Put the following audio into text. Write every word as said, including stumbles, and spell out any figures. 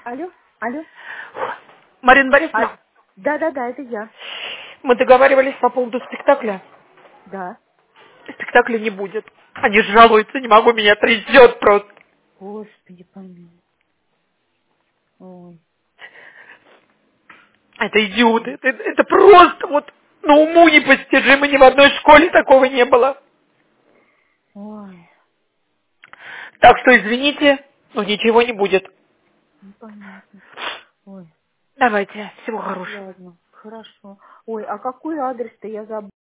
Алло, алло. Марина А, Борисовна, да-да-да, это я. мы договаривались по поводу спектакля. Да. Спектакля не будет. Они жалуются, не могу, меня трясет просто. Господи, помилуй. Ой. Это идиоты. Это, это просто вот на уму непостижимо. Ни в одной школе такого не было. Ой. Так что извините, но ничего не будет. Ну, понятно. Ой. Давайте. Всего хорошего. Ладно, хорошо. Ой, а какой адрес-то я забыла?